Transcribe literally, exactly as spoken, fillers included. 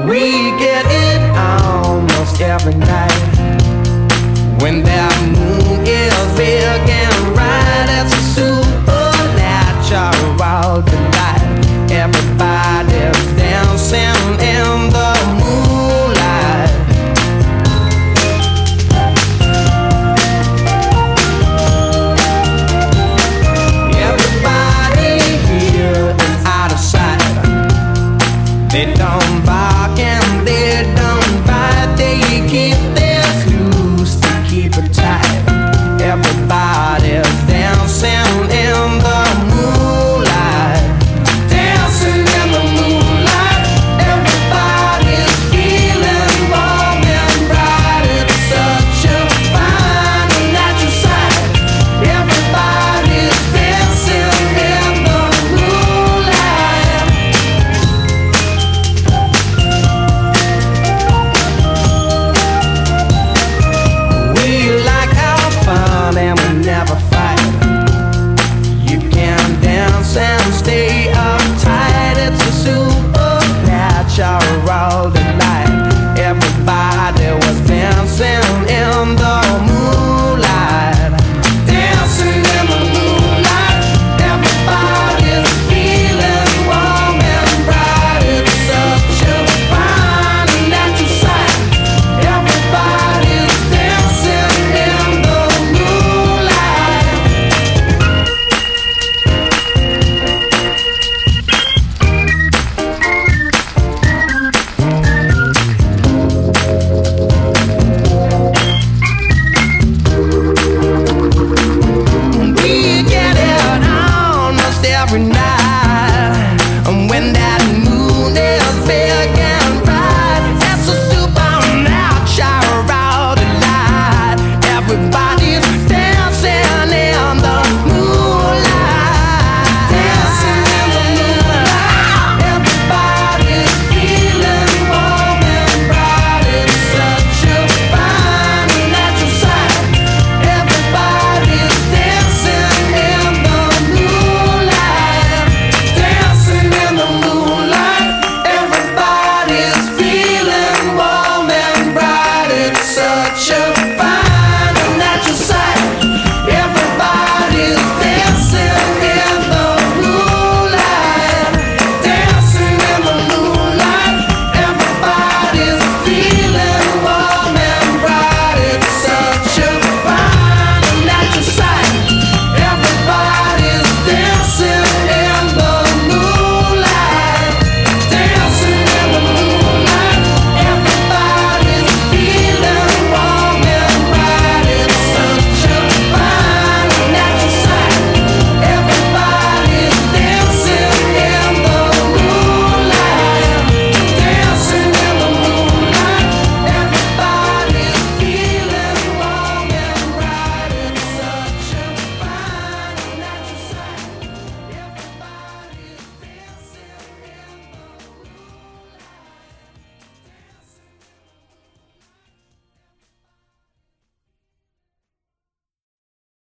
We get it almost every night. When that moon is big and bright, it's a supernatural delight. Everybody's dancing in the moonlight. Everybody here is out of sight. They don't bark and they don't bite. They keep this loose to keep it tight. Everybody's dancing in the moonlight. Dancing in the moonlight. Everybody's feeling warm and bright. It's such a fine and natural sight. Everybody's dancing in the moonlight. We like our fun and we never fight. You can dance and stay uptight. It's a supernatural